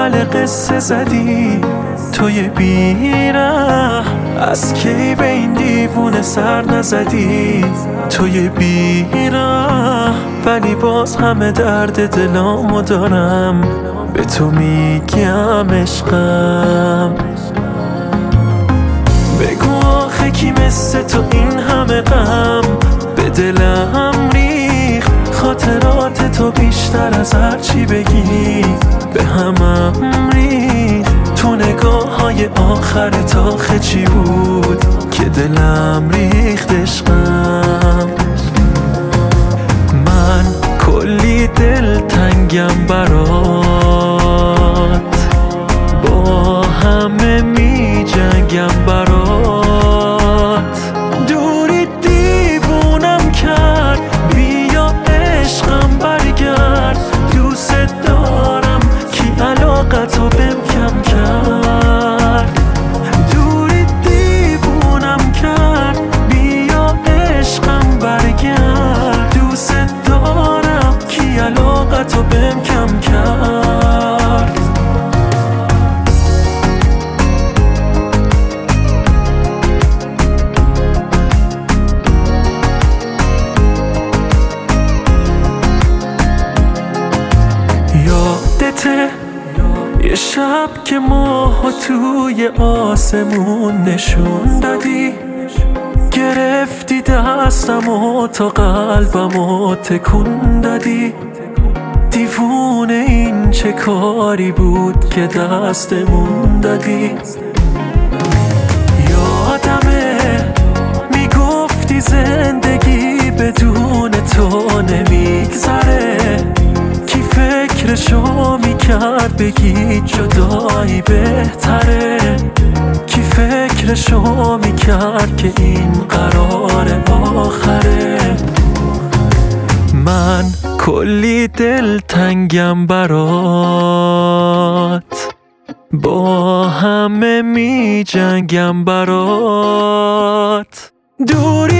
اول قصه زدی توی بیره، از کی به این دیوونه سر نزدی توی بیره، ولی باز همه درد دلامو دارم به تو میگم عشقم. بگو آخه کی مثل تو این همه غم به دلم ریخت، خاطرات تو بیشتر از هر چی بگی به همم ریخت، تو نگاه های آخرت آخه چی بود که دلم ریخت عشقم. من کلی دل تنگم برات، با همه می جنگم برات، دوری دیوونم کرد، بیا عشقم برگرد، دوست دارم کی علاقتو بهم کم کرد، دوری دیوونم کرد، بیا عشقم برگرد، دوست دارم کی علاقتو بهم کم کرد. یادته یه شب که ماها توی آسمون نشون دادی، گرفتی دستم و تا قلبم و تکون دادی، دیوونه این چه کاری بود که دستمون دادی. یادمه میگفتی زندگی بدون تو نمیگذره، کی فکرشو میکرد بگی جدایی بهتره، کی فکرشو میکرد که این قرار آخره. من کلی دل تنگم برات، با همه می جنگم برات، دوری